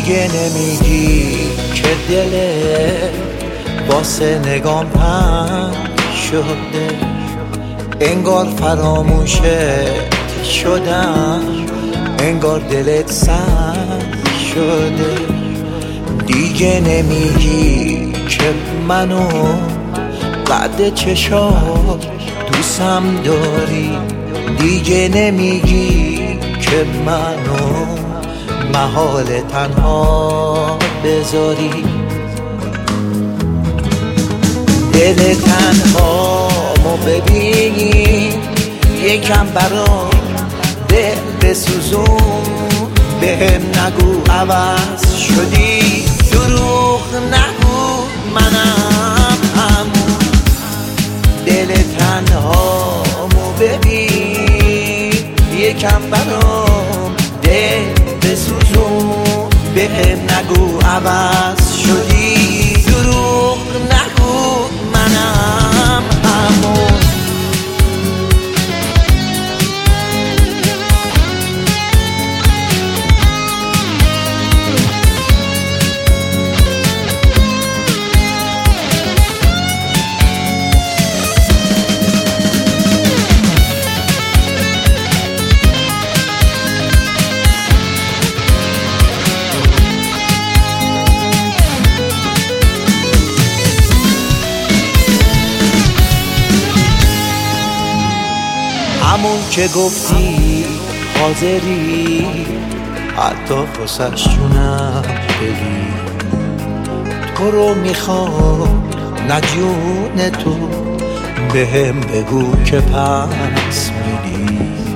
دیگه نمیگی که دلت واسه نگام پنج شده، انگار فراموشت شدم، انگار دلت سنگ شده. دیگه نمیگی که منو بعد چشات دوستم داری، دیگه نمیگی که منو محال تنها بذاری. دل تنهامو ببین یکم برام دل بسوزون، بهم نگو عوض شدی، دروغ نگو منم همون. دل تنهامو ببین یکم برام دل بسوزون، بهم نگو عوض شدی، دروغ نگو منم همون. همون که گفتی حاضری حتی واسش جونم بدی، تو رو میخوام نه جون تو، بهم بگو که پس میدی.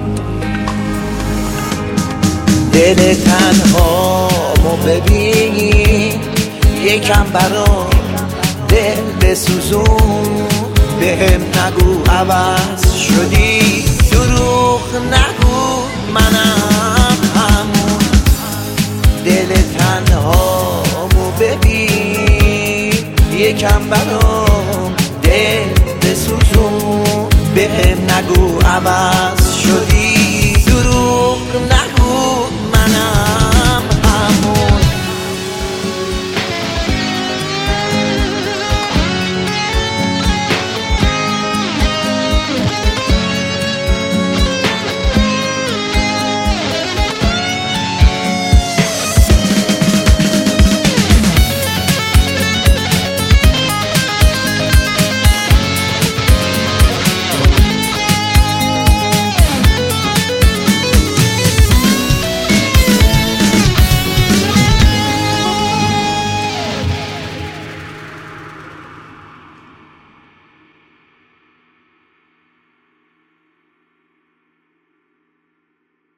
دل تنهامو ببین یکم برام دل بسوزون، بهم نگو عوض شدی، دروغ نگو منم همون. دل تنهامو ببین یکم برام دل بسوزون، بهم نگو عوض